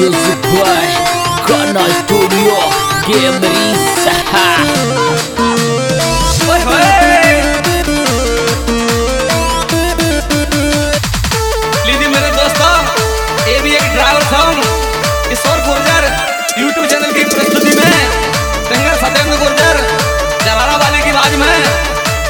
Music by Kana Studio Gamerisa. लीजिए मेरे दोस्तों, ये भी एक ड्राइवर सॉन्ग ईश्वर गुर्जर यूट्यूब चैनल की प्रस्तुति में सिंगर सत्येंद्र गुर्जर जलारा वाले की आवाज में।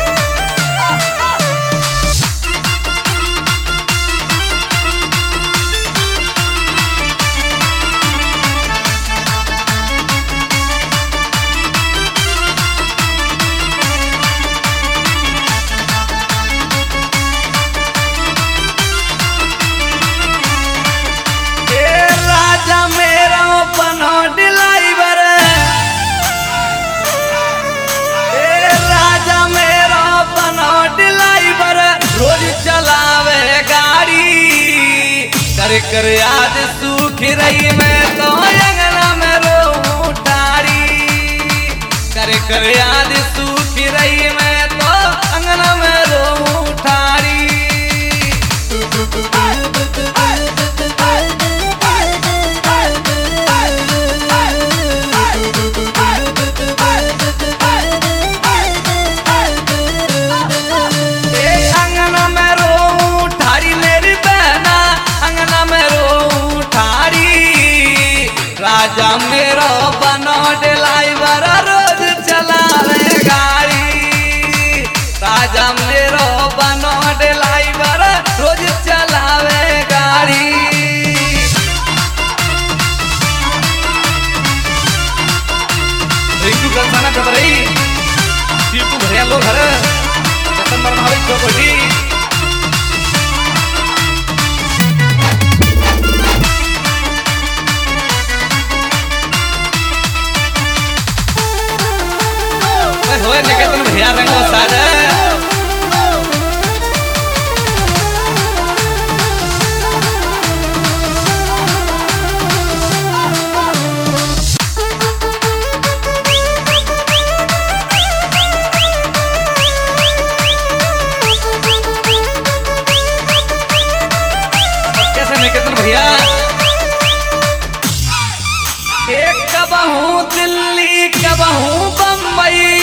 कर याद सूख रही मैं तो अंगना में रो डारी, कर याद सूख रही मैं तो अंगना में रो डारी। राजा मेरो बनो ड्राइवर रोज चलावे गाड़ी, राजा मेरो बनो ड्राइवर रोज चलावे गाड़ी। रिंकू गलसाना पेपरई टीपू भरिया लो घर रतन मरमावी चौपटी होए निकेतन भैया रंगो साज कैसे निकेतन भैया एक कबहू दिल्ली कबहू बम्बई,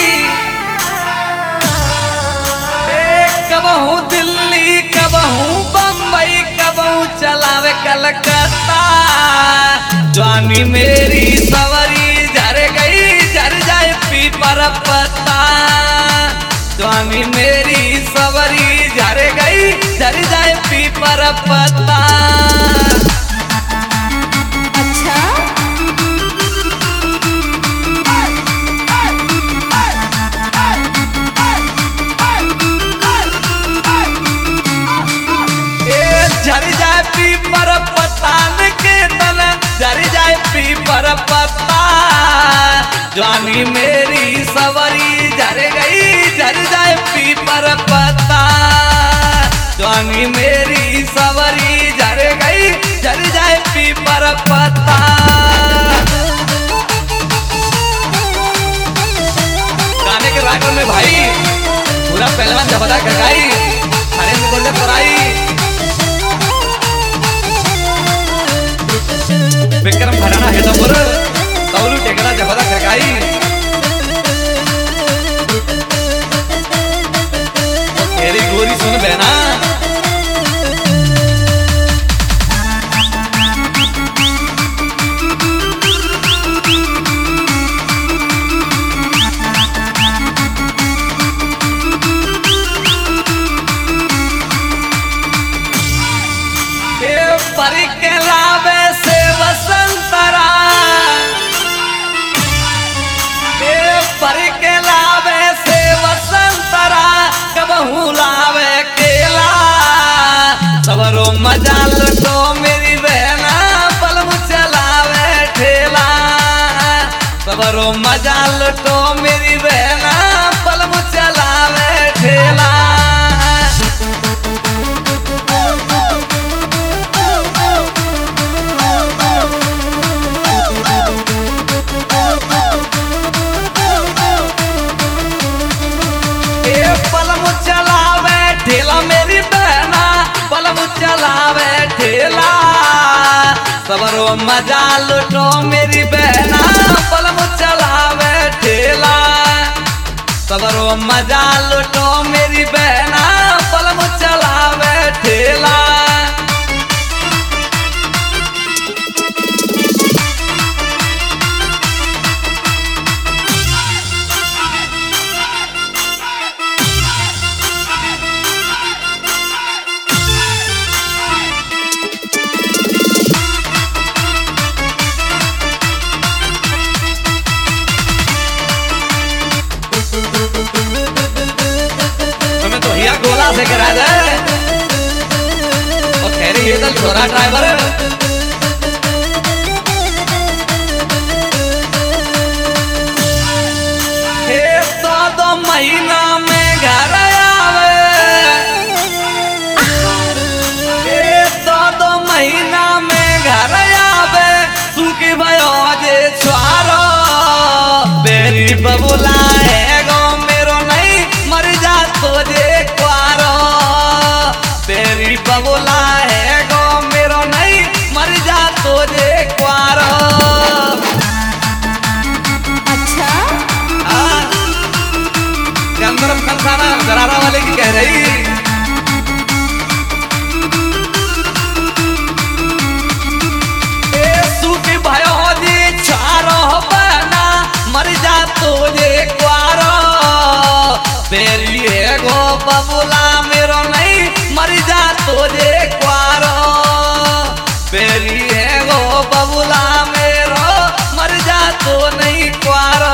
कबहू दिल्ली कबहू बम्बई कबहू चलावे कलकत्ता। जवानी मेरी सवरी झर गई झर जाए पीपर पत्ता, जवानी मेरी सवरी झर गई झर जाए पीपर पत्ता। पीपर पत्ता जवानी मेरी सवरी झर गई झर जाए पीपर पत्ता, जवानी मेरी सवरी झर गई झर जाए पीपर पत्ता। गाने के रागर में भाई पूरा पहलवान जबदा गगाई हरेंद्र गुर्जर पराई विक्रम भराना है तो पुर तौलू टेकरा जबदा गगाई तेरी गोरी सुन बहना। परी के लावे से वसंतरा, परी के लावे से वसंतरा कबहू लावे केला। सबरो मजाल तो मेरी बहना पलम चलावे ठेला, सबरो मजाल तो मेरी बहना पलम चलावे ठेला। सबरो मजा लुटो मेरी बहना पलम चलावे ठेला सबरो मजा लुटो मेरी बहना पलम चलावे ठेला गोला से करा दे और खैरी ये तो छोरा ड्राइवर हे तो महीना में घर आवे हे तो महीना में घर आवे तू की भयो जे छुआरो बेरी बबुला है गो मेरो नहीं मर जा तो जे तेरी बबुला है गो मेरो नहीं मर जा तो जे क्वारो अच्छा गंदरम कंसाना गरारा वाले की कह रही सूखी भयो जी चारो बना मर जा तो जे क्वारो तेरी है गो बबुला मेरो नहीं मर जा तो जे क्वारो पेरी है गो बबुला मेरो मर जा तो नहीं क्वारो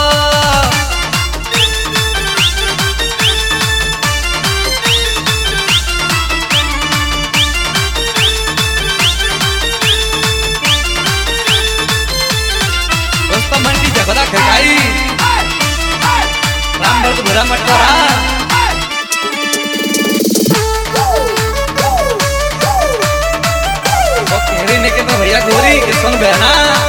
दोस्तों मंडी झगड़ा खड़काई राम भक्त भरा मटकोरा के तो भैया गोरी के सुन बहना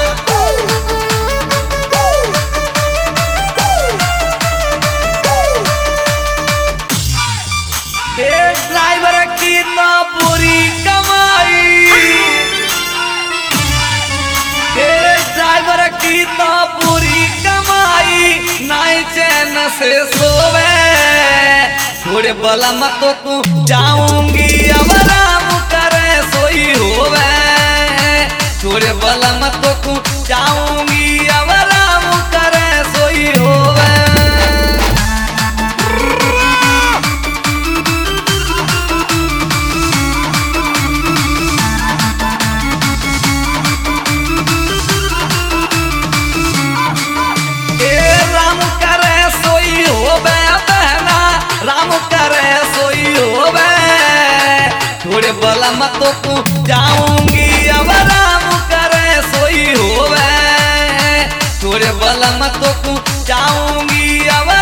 ड्राइवर की तो पूरी कमाई ड्राइवर की तो पूरी कमाई नाई चैन से सोवे थोड़े बला मत तू जाऊंगी अब राम करे सोई होवे थोड़े बला मत को जाऊंगी अब राम करे सोई होवे राम करे सोई होवे बहना राम करे सोई होवे थोड़े बला मत को जाऊंगी अब राम करे सोई होवे थोड़े बला मत को जाऊंगी अब